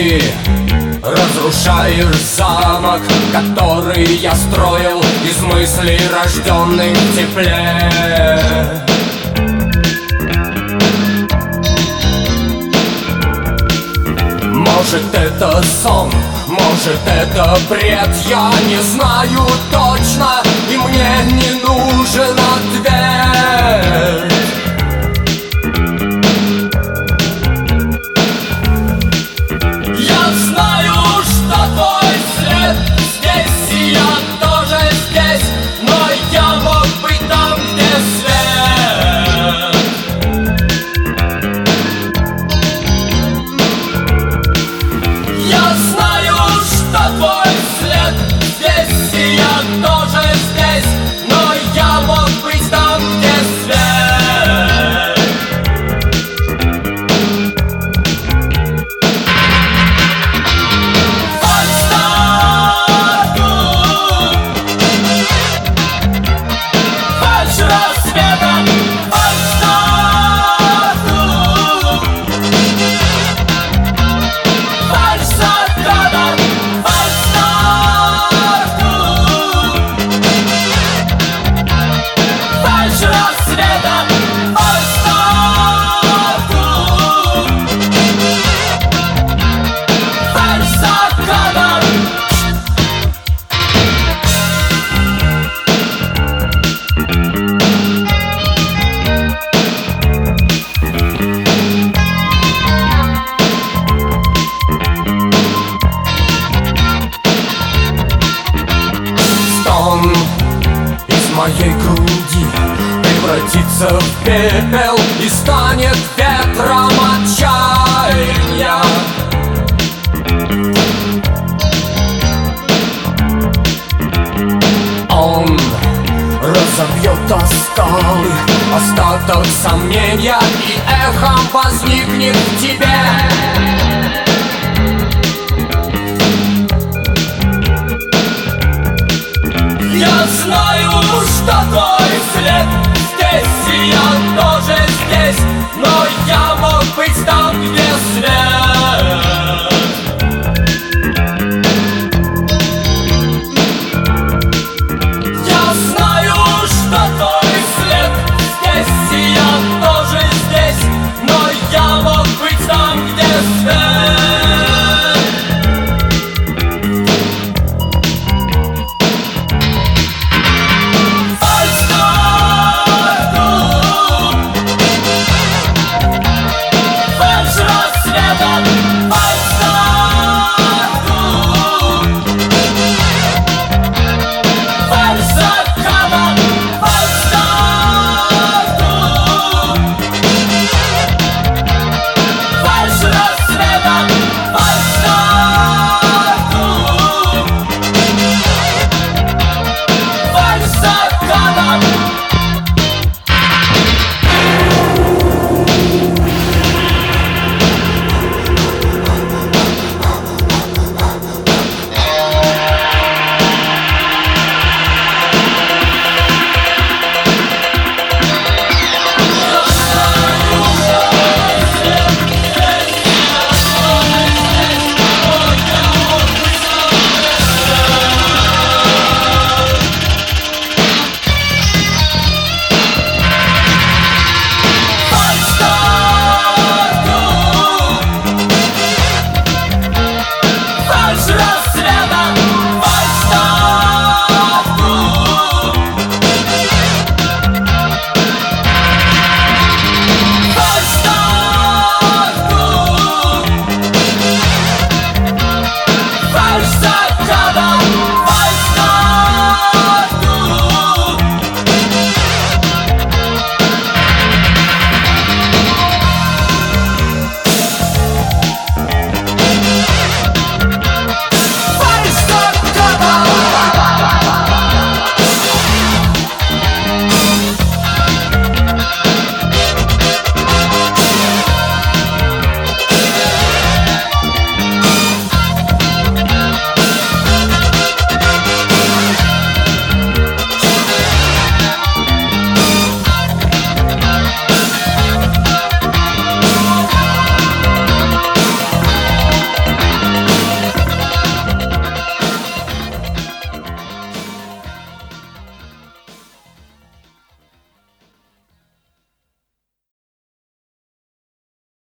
Ты разрушаешь замок, который я строил из мыслей, рожденных в тепле. Может, это сон, может, это бред, я не знаю точно, и мне не нужен ответ. Я знаю, что твой след здесь, и я тоже здесь, но я мог быть там, где свет. Я знаю, что твой след здесь, и я тоже здесь, но я мог быть там, где свет. Моей груди превратится в пепел и станет ветром отчаяния. Он разобьет о скалы остаток сомнения, и эхом возникнет в тебе.